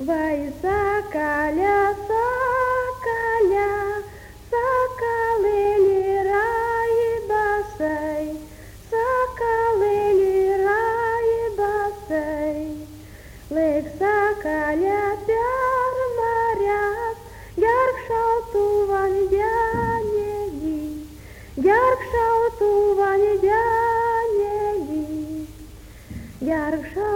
Vai sakalia, sakalia, sakalėlį rai basai, sakalėlį rai basai. Laik sakalė per marias, gerk šaltų vandenėlį, gerk šaltų vandenėlį, gerk šaltų